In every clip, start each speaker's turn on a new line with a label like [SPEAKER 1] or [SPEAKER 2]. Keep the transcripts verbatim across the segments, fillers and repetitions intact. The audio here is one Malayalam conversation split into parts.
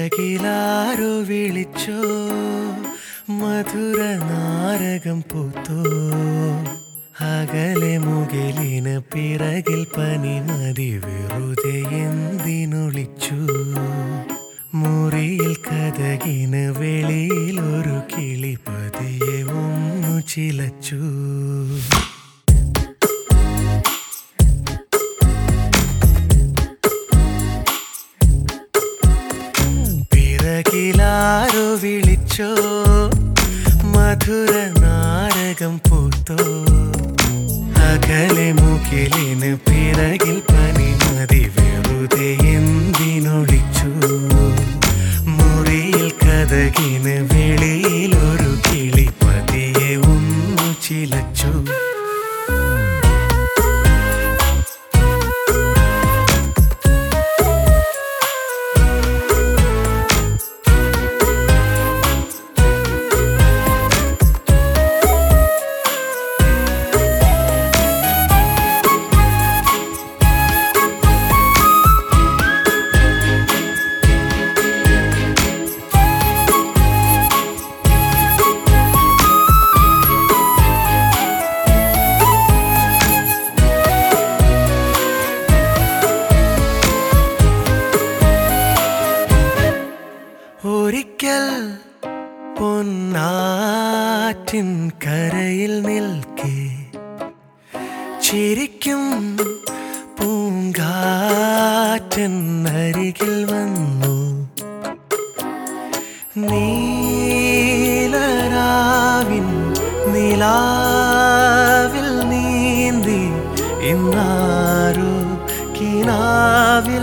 [SPEAKER 1] പിറകിലാരോ വിളിച്ചോ മധുര നാരകം പൂത്തോ അകലെ മുകിലിന് പിറകിൽ പനിമതി വെറുതെ എന്തിനൊളിച്ചു മുറിയിൽ കതകിന് വെളിയിൽ ഒരു കിളി പതിയെ ഒന്നു ചിലച്ചു പിറകിലാരോ വിളിച്ചോ മധുര നാരകം പൂത്തോ അകലെ മുകിലിന് പിറകിൽ പനിമതി വെറുതെ എന്തിനൊളിച്ചു മുറിയിൽ കതകിന് വെളിയിൽ ഒരു കിളി പതിയെ ഒന്നു ചിലച്ചു ഒരിക്കൽ പൊന്നാറ്റിൻ കരയിൽ നിൽക്കെ ചിരിക്കും പൂങ്കാറ്റൻ അരികിൽ വന്നു നീലരാവിൻ നിലാവിൽ നീന്തി ഇന്നാരോ കിനാവിൽ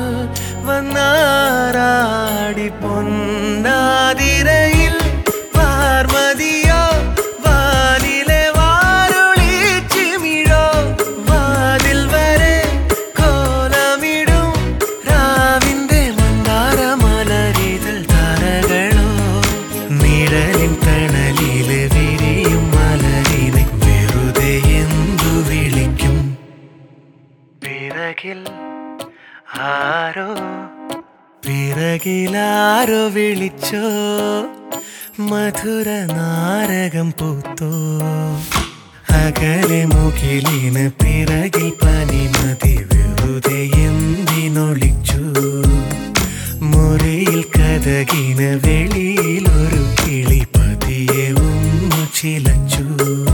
[SPEAKER 1] വന്നാരാടി പൊന്നാതിരയിൽ പാർമതിയോ വാനിലെ വാരുളി ചിമിഴോ വാതിൽ വരെ കോലമിടും രാവിന്റെ മന്ദാര മലരിതൾ താരകളോ നിഴലിൻ തണലില് വിരിയും മലരിനെ വെറുതെ എന്തു വിളിക്കും പിറകിൽ ആരോ പിറകിലാരോ വിളിച്ചോ മധുര നാരകം പൂത്തോ അകലെ മുകിലിന് പിറകിൽ പനിമതി വെറുതെ എന്തിനൊളിച്ചു മുറിയിൽ കതകിന് വെളിയിൽ ഒരു കിളി പതിയെ ഒന്നു ചിലച്ചു